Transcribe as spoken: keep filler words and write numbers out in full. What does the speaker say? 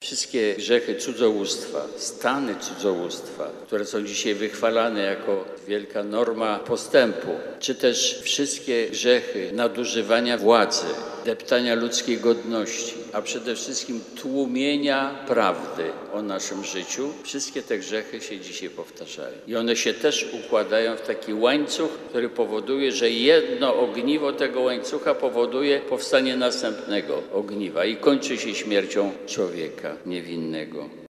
Wszystkie grzechy cudzołóstwa, stany cudzołóstwa, które są dzisiaj wychwalane jako wielka norma postępu, czy też wszystkie grzechy nadużywania władzy, deptania ludzkiej godności, a przede wszystkim tłumienia prawdy o naszym życiu, wszystkie te grzechy się dzisiaj powtarzają. I one się też układają w taki łańcuch, który powoduje, że jedno ogniwo tego łańcucha powoduje powstanie następnego ogniwa i kończy się śmiercią człowieka niewinnego.